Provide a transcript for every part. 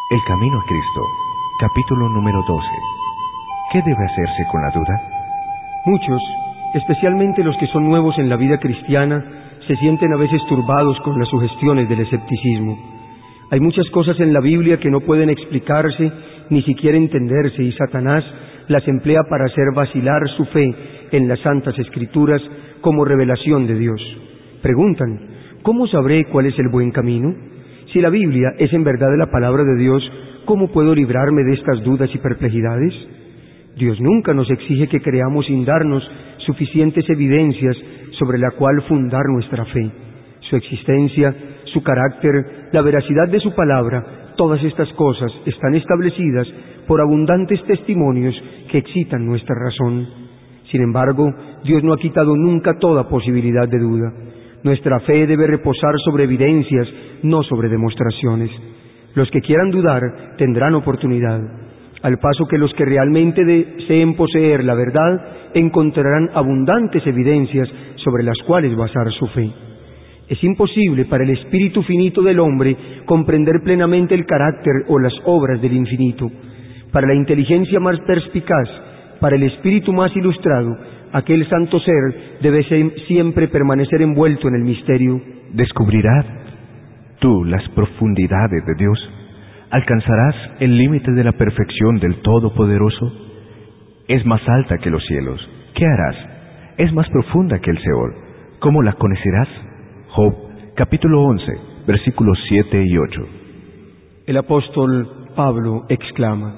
El camino a Cristo, capítulo número 12. ¿Qué debe hacerse con la duda? Muchos, especialmente los que son nuevos en la vida cristiana, se sienten a veces turbados con las sugestiones del escepticismo. Hay muchas cosas en la Biblia que no pueden explicarse ni siquiera entenderse, y Satanás las emplea para hacer vacilar su fe en las Santas Escrituras como revelación de Dios. Preguntan, ¿cómo sabré cuál es el buen camino? Si la Biblia es en verdad la palabra de Dios, ¿cómo puedo librarme de estas dudas y perplejidades? Dios nunca nos exige que creamos sin darnos suficientes evidencias sobre la cual fundar nuestra fe. Su existencia, su carácter, la veracidad de su palabra, todas estas cosas están establecidas por abundantes testimonios que excitan nuestra razón. Sin embargo, Dios no ha quitado nunca toda posibilidad de duda. Nuestra fe debe reposar sobre evidencias, no sobre demostraciones. Los que quieran dudar tendrán oportunidad, al paso que los que realmente deseen poseer la verdad encontrarán abundantes evidencias sobre las cuales basar su fe. Es imposible para el espíritu finito del hombre comprender plenamente el carácter o las obras del infinito. Para la inteligencia más perspicaz, para el espíritu más ilustrado, aquel santo ser debe siempre permanecer envuelto en el misterio. ¿Descubrirás tú las profundidades de Dios? ¿Alcanzarás el límite de la perfección del Todopoderoso? Es más alta que los cielos. ¿Qué harás? Es más profunda que el Seol. ¿Cómo la conocerás? Job, capítulo 11, versículos 7 y 8. El apóstol Pablo exclama: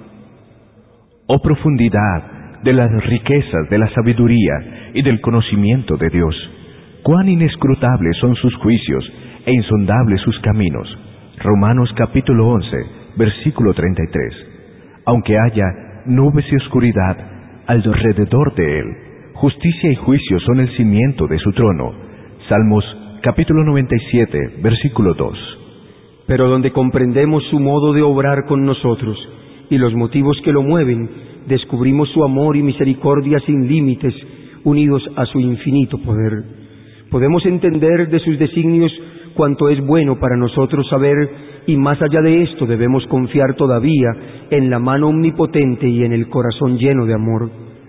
¡Oh profundidad de las riquezas de la sabiduría y del conocimiento de Dios! ¡Cuán inescrutables son sus juicios e insondables sus caminos! Romanos capítulo 11, versículo 33. Aunque haya nubes y oscuridad alrededor de él, justicia y juicio son el cimiento de su trono. Salmos capítulo 97, versículo 2. Pero donde comprendemos su modo de obrar con nosotros y los motivos que lo mueven, descubrimos su amor y misericordia sin límites, unidos a su infinito poder. Podemos entender de sus designios cuanto es bueno para nosotros saber, y más allá de esto debemos confiar todavía en la mano omnipotente y en el corazón lleno de amor.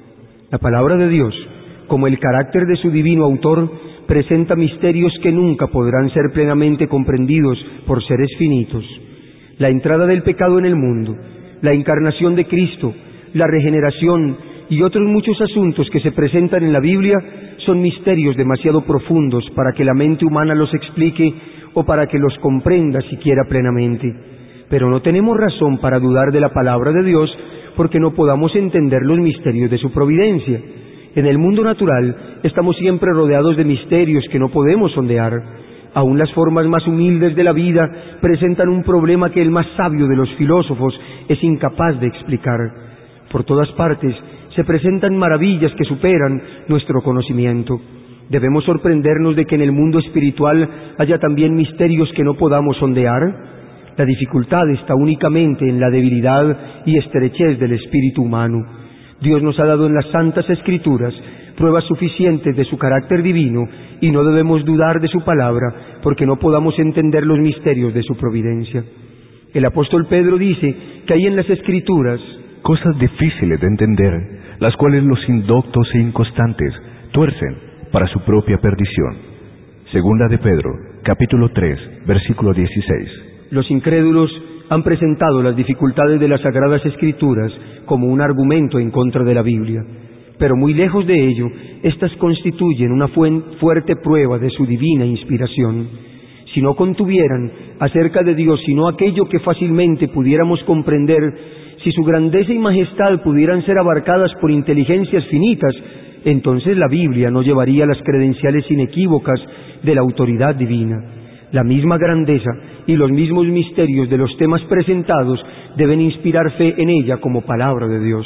La palabra de Dios, como el carácter de su divino autor, presenta misterios que nunca podrán ser plenamente comprendidos por seres finitos. La entrada del pecado en el mundo, la encarnación de Cristo, la regeneración y otros muchos asuntos que se presentan en la Biblia son misterios demasiado profundos para que la mente humana los explique o para que los comprenda siquiera plenamente. Pero no tenemos razón para dudar de la palabra de Dios porque no podamos entender los misterios de su providencia. En el mundo natural estamos siempre rodeados de misterios que no podemos sondear. Aún las formas más humildes de la vida presentan un problema que el más sabio de los filósofos es incapaz de explicar. Por todas partes se presentan maravillas que superan nuestro conocimiento. ¿Debemos sorprendernos de que en el mundo espiritual haya también misterios que no podamos sondear? La dificultad está únicamente en la debilidad y estrechez del espíritu humano. Dios nos ha dado en las Santas Escrituras pruebas suficientes de su carácter divino y no debemos dudar de su palabra porque no podamos entender los misterios de su providencia. El apóstol Pedro dice que hay en las Escrituras cosas difíciles de entender, las cuales los indoctos e inconstantes tuercen para su propia perdición. Segunda de Pedro, capítulo 3, versículo 16. Los incrédulos han presentado las dificultades de las Sagradas Escrituras como un argumento en contra de la Biblia, pero muy lejos de ello, éstas constituyen una fuerte prueba de su divina inspiración. Si no contuvieran acerca de Dios sino aquello que fácilmente pudiéramos comprender, si su grandeza y majestad pudieran ser abarcadas por inteligencias finitas, entonces la Biblia no llevaría las credenciales inequívocas de la autoridad divina. La misma grandeza y los mismos misterios de los temas presentados deben inspirar fe en ella como palabra de Dios.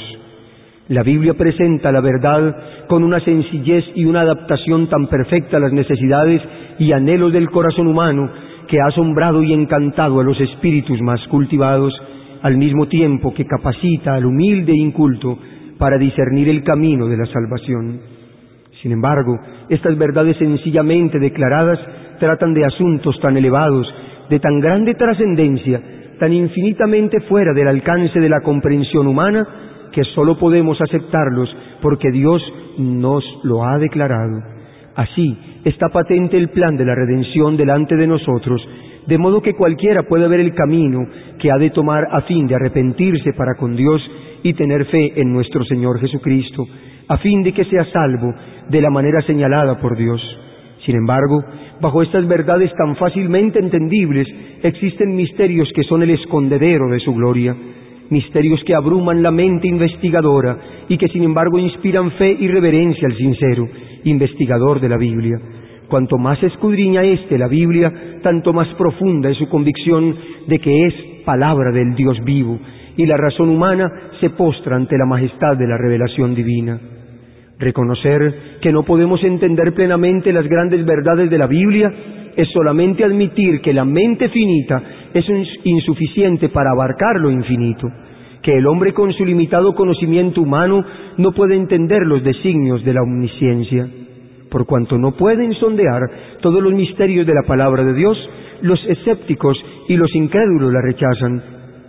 La Biblia presenta la verdad con una sencillez y una adaptación tan perfecta a las necesidades y anhelos del corazón humano que ha asombrado y encantado a los espíritus más cultivados, al mismo tiempo que capacita al humilde e inculto para discernir el camino de la salvación. Sin embargo, estas verdades sencillamente declaradas tratan de asuntos tan elevados, de tan grande trascendencia, tan infinitamente fuera del alcance de la comprensión humana, que sólo podemos aceptarlos porque Dios nos lo ha declarado. Así está patente el plan de la redención delante de nosotros, de modo que cualquiera puede ver el camino que ha de tomar a fin de arrepentirse para con Dios y tener fe en nuestro Señor Jesucristo, a fin de que sea salvo de la manera señalada por Dios. Sin embargo, bajo estas verdades tan fácilmente entendibles, existen misterios que son el escondedero de su gloria, misterios que abruman la mente investigadora y que sin embargo inspiran fe y reverencia al sincero investigador de la Biblia. Cuanto más escudriña la Biblia, tanto más profunda es su convicción de que es palabra del Dios vivo, y la razón humana se postra ante la majestad de la revelación divina. Reconocer que no podemos entender plenamente las grandes verdades de la Biblia es solamente admitir que la mente finita es insuficiente para abarcar lo infinito, que el hombre con su limitado conocimiento humano no puede entender los designios de la omnisciencia. Por cuanto no pueden sondear todos los misterios de la palabra de Dios, los escépticos y los incrédulos la rechazan,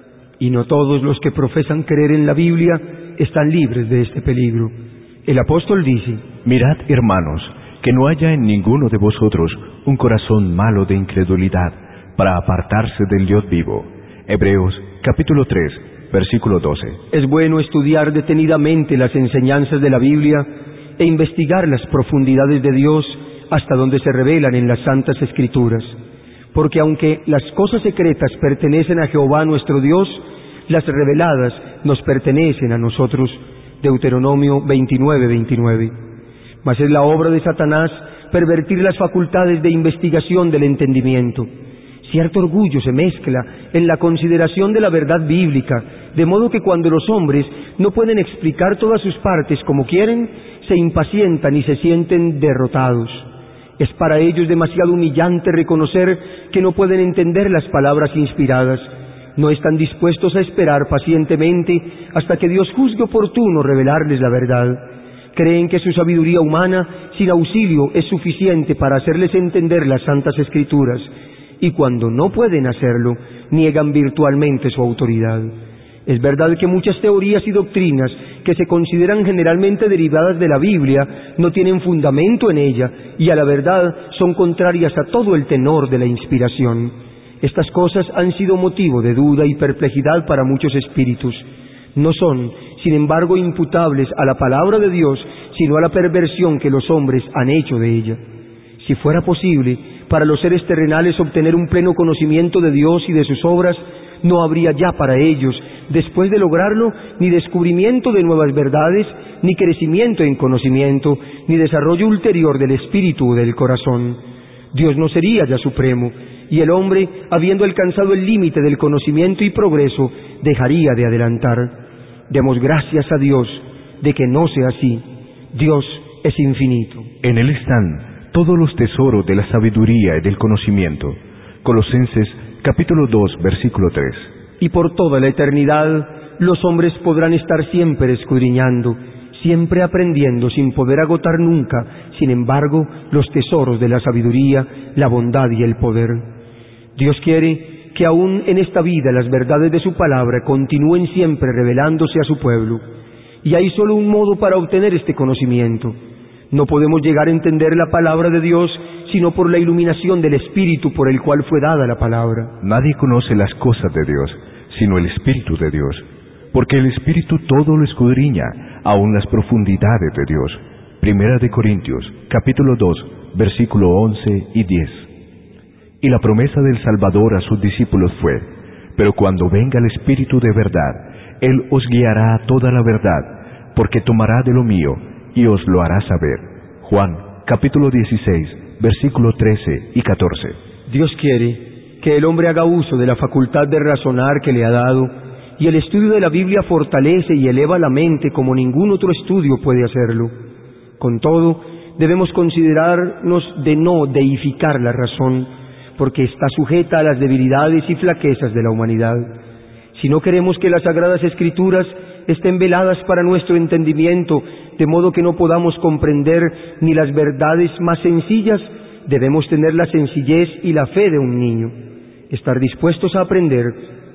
y no todos los que profesan creer en la Biblia están libres de este peligro. El apóstol dice: mirad, hermanos, que no haya en ninguno de vosotros un corazón malo de incredulidad para apartarse del Dios vivo. Hebreos capítulo 3, versículo 12. Es bueno estudiar detenidamente las enseñanzas de la Biblia e investigar las profundidades de Dios hasta donde se revelan en las Santas Escrituras, porque aunque las cosas secretas pertenecen a Jehová nuestro Dios, las reveladas nos pertenecen a nosotros. Deuteronomio 29:29. Mas es la obra de Satanás pervertir las facultades de investigación del entendimiento. Cierto orgullo se mezcla en la consideración de la verdad bíblica, de modo que cuando los hombres no pueden explicar todas sus partes como quieren, se impacientan y se sienten derrotados. Es para ellos demasiado humillante reconocer que no pueden entender las palabras inspiradas. No están dispuestos a esperar pacientemente hasta que Dios juzgue oportuno revelarles la verdad. Creen que su sabiduría humana, sin auxilio, es suficiente para hacerles entender las Santas Escrituras, y cuando no pueden hacerlo, niegan virtualmente su autoridad. Es verdad que muchas teorías y doctrinas que se consideran generalmente derivadas de la Biblia no tienen fundamento en ella, y a la verdad son contrarias a todo el tenor de la inspiración. Estas cosas han sido motivo de duda y perplejidad para muchos espíritus. No son, sin embargo, imputables a la palabra de Dios, sino a la perversión que los hombres han hecho de ella. Si fuera posible para los seres terrenales obtener un pleno conocimiento de Dios y de sus obras, no habría ya para ellos, después de lograrlo, ni descubrimiento de nuevas verdades, ni crecimiento en conocimiento, ni desarrollo ulterior del espíritu o del corazón. Dios no sería ya supremo, y el hombre, habiendo alcanzado el límite del conocimiento y progreso, dejaría de adelantar. Demos gracias a Dios de que no sea así. Dios es infinito. En Él están todos los tesoros de la sabiduría y del conocimiento. Colosenses capítulo 2, versículo 3. Y por toda la eternidad los hombres podrán estar siempre escudriñando, siempre aprendiendo sin poder agotar nunca, sin embargo, los tesoros de la sabiduría, la bondad y el poder. Dios quiere que aún en esta vida las verdades de su palabra continúen siempre revelándose a su pueblo. Y hay solo un modo para obtener este conocimiento. No podemos llegar a entender la palabra de Dios sino por la iluminación del Espíritu por el cual fue dada la palabra. Nadie conoce las cosas de Dios, sino el Espíritu de Dios, porque el Espíritu todo lo escudriña, aun las profundidades de Dios. Primera de Corintios, capítulo 2, versículo 11 y 10. Y la promesa del Salvador a sus discípulos fue: pero cuando venga el Espíritu de verdad, Él os guiará a toda la verdad, porque tomará de lo mío y os lo hará saber. Juan, capítulo 16, versículo 13 y 14. Dios quiere que el hombre haga uso de la facultad de razonar que le ha dado, y el estudio de la Biblia fortalece y eleva la mente como ningún otro estudio puede hacerlo. Con todo, debemos considerarnos de no deificar la razón, porque está sujeta a las debilidades y flaquezas de la humanidad. Si no queremos que las Sagradas Escrituras estén veladas para nuestro entendimiento, de modo que no podamos comprender ni las verdades más sencillas, debemos tener la sencillez y la fe de un niño, estar dispuestos a aprender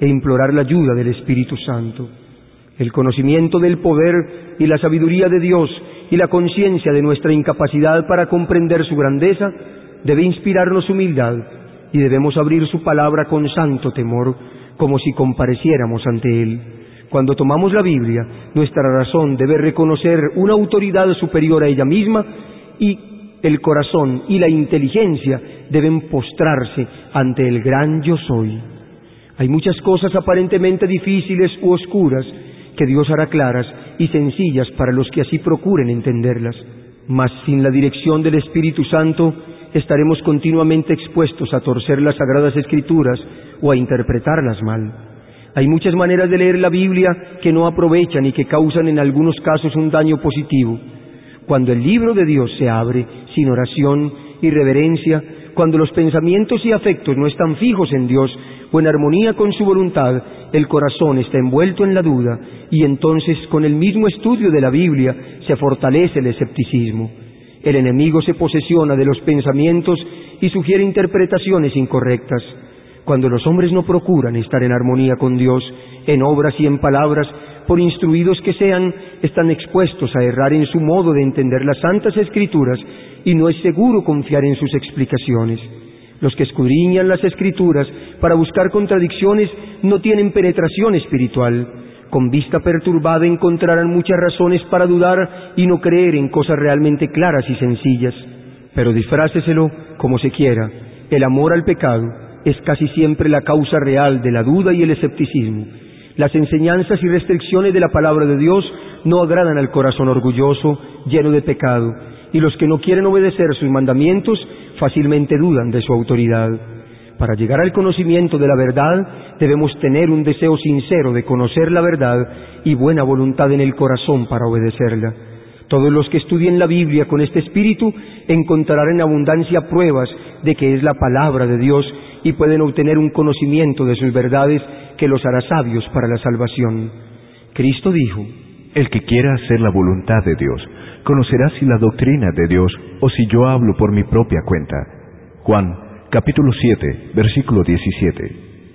e implorar la ayuda del Espíritu Santo. El conocimiento del poder y la sabiduría de Dios y la conciencia de nuestra incapacidad para comprender su grandeza debe inspirarnos humildad, y debemos abrir su palabra con santo temor, como si compareciéramos ante Él. Cuando tomamos la Biblia, nuestra razón debe reconocer una autoridad superior a ella misma, y el corazón y la inteligencia deben postrarse ante el gran Yo Soy. Hay muchas cosas aparentemente difíciles u oscuras que Dios hará claras y sencillas para los que así procuren entenderlas. Mas sin la dirección del Espíritu Santo estaremos continuamente expuestos a torcer las Sagradas Escrituras o a interpretarlas mal. Hay muchas maneras de leer la Biblia que no aprovechan y que causan en algunos casos un daño positivo. Cuando el libro de Dios se abre sin oración y reverencia, cuando los pensamientos y afectos no están fijos en Dios o en armonía con su voluntad, el corazón está envuelto en la duda, y entonces con el mismo estudio de la Biblia se fortalece el escepticismo. El enemigo se posesiona de los pensamientos y sugiere interpretaciones incorrectas. Cuando los hombres no procuran estar en armonía con Dios, en obras y en palabras, por instruidos que sean, están expuestos a errar en su modo de entender las Santas Escrituras, y no es seguro confiar en sus explicaciones. Los que escudriñan las Escrituras para buscar contradicciones no tienen penetración espiritual. Con vista perturbada encontrarán muchas razones para dudar y no creer en cosas realmente claras y sencillas. Pero disfráceselo como se quiera, el amor al pecado es casi siempre la causa real de la duda y el escepticismo. Las enseñanzas y restricciones de la palabra de Dios no agradan al corazón orgulloso, lleno de pecado, y los que no quieren obedecer sus mandamientos fácilmente dudan de su autoridad. Para llegar al conocimiento de la verdad, debemos tener un deseo sincero de conocer la verdad y buena voluntad en el corazón para obedecerla. Todos los que estudien la Biblia con este espíritu encontrarán en abundancia pruebas de que es la palabra de Dios y pueden obtener un conocimiento de sus verdades que los hará sabios para la salvación. Cristo dijo: el que quiera hacer la voluntad de Dios, conocerá si la doctrina de Dios o si yo hablo por mi propia cuenta. Juan, capítulo 7, versículo 17.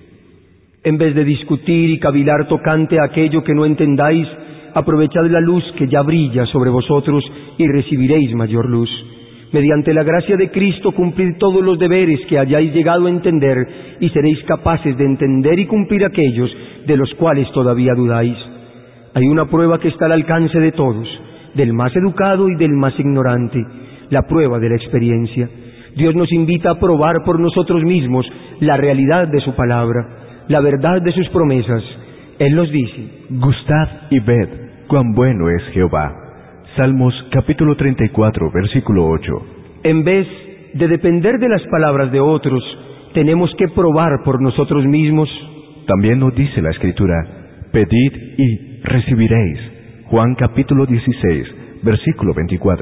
En vez de discutir y cavilar tocante a aquello que no entendáis, aprovechad la luz que ya brilla sobre vosotros y recibiréis mayor luz. Mediante la gracia de Cristo cumplid todos los deberes que hayáis llegado a entender, y seréis capaces de entender y cumplir aquellos de los cuales todavía dudáis. Hay una prueba que está al alcance de todos, del más educado y del más ignorante, la prueba de la experiencia. Dios nos invita a probar por nosotros mismos la realidad de su palabra, la verdad de sus promesas. Él nos dice: gustad y ved cuán bueno es Jehová. Salmos capítulo 34, versículo 8. En vez de depender de las palabras de otros, tenemos que probar por nosotros mismos. También nos dice la Escritura: pedid y recibiréis. Juan capítulo 16, versículo 24.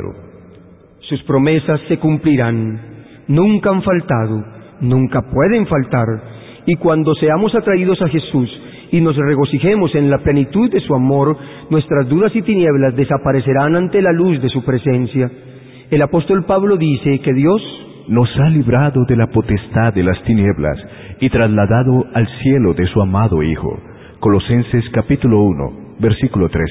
Sus promesas se cumplirán. Nunca han faltado, nunca pueden faltar. Y cuando seamos atraídos a Jesús y nos regocijemos en la plenitud de su amor, nuestras dudas y tinieblas desaparecerán ante la luz de su presencia. El apóstol Pablo dice que Dios nos ha librado de la potestad de las tinieblas y trasladado al cielo de su amado Hijo. Colosenses capítulo 1, versículo 13.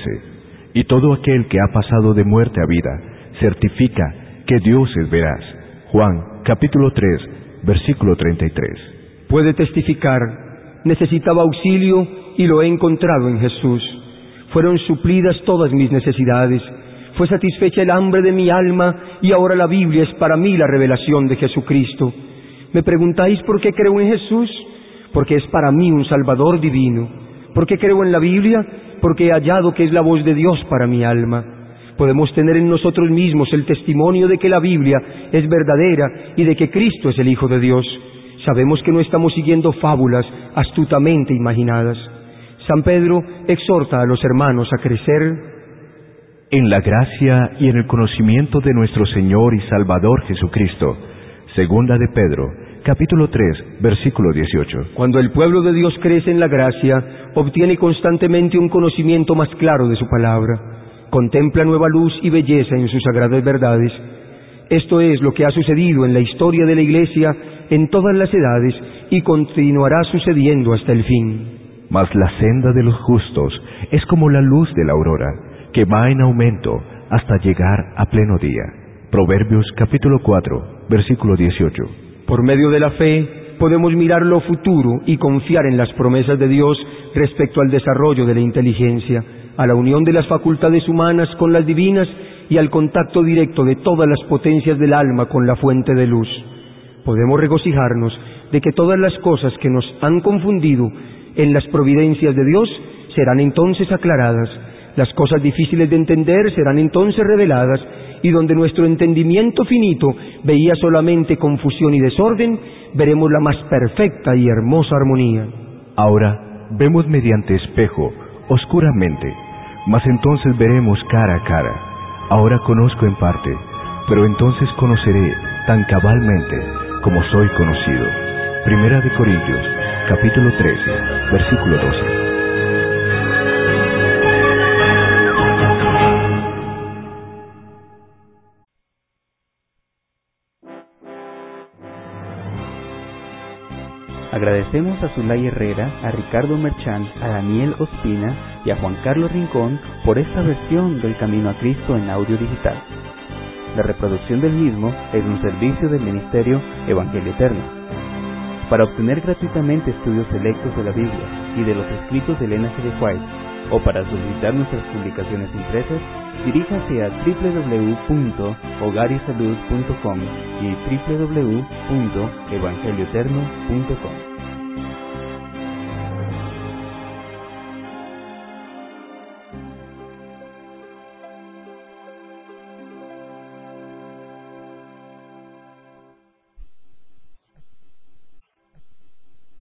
Y todo aquel que ha pasado de muerte a vida certifica que Dios es veraz. Juan capítulo 3, versículo 33. Puede testificar: necesitaba auxilio y lo he encontrado en Jesús. Fueron suplidas todas mis necesidades. Fue satisfecha el hambre de mi alma, y ahora la Biblia es para mí la revelación de Jesucristo. ¿Me preguntáis por qué creo en Jesús? Porque es para mí un Salvador divino. ¿Por qué creo en la Biblia? Porque he hallado que es la voz de Dios para mi alma. Podemos tener en nosotros mismos el testimonio de que la Biblia es verdadera y de que Cristo es el Hijo de Dios. Sabemos que no estamos siguiendo fábulas astutamente imaginadas. San Pedro exhorta a los hermanos a crecer en la gracia y en el conocimiento de nuestro Señor y Salvador Jesucristo. Segunda de Pedro, capítulo 3, versículo 18. Cuando el pueblo de Dios crece en la gracia, obtiene constantemente un conocimiento más claro de su palabra. Contempla nueva luz y belleza en sus sagradas verdades. Esto es lo que ha sucedido en la historia de la Iglesia en todas las edades y continuará sucediendo hasta el fin. mas la senda de los justos es como la luz de la aurora, que va en aumento hasta llegar a pleno día. Proverbios capítulo 4, versículo 18. Por medio de la fe, podemos mirar lo futuro y confiar en las promesas de Dios respecto al desarrollo de la inteligencia, a la unión de las facultades humanas con las divinas y al contacto directo de todas las potencias del alma con la fuente de luz. Podemos regocijarnos de que todas las cosas que nos han confundido en las providencias de Dios serán entonces aclaradas, las cosas difíciles de entender serán entonces reveladas, y donde nuestro entendimiento finito veía solamente confusión y desorden, veremos la más perfecta y hermosa armonía. Ahora vemos mediante espejo, oscuramente, mas entonces veremos cara a cara. Ahora conozco en parte, pero entonces conoceré tan cabalmente como soy conocido. Primera de Corintios, capítulo 13, versículo 12. Agradecemos a Zulay Herrera, a Ricardo Merchán, a Daniel Ospina y a Juan Carlos Rincón por esta versión del Camino a Cristo en audio digital. La reproducción del mismo es un servicio del Ministerio Evangelio Eterno. Para obtener gratuitamente estudios selectos de la Biblia y de los escritos de Elena G. de White, o para solicitar nuestras publicaciones impresas, diríjase a www.hogarisalud.com y www.evangelioeterno.com.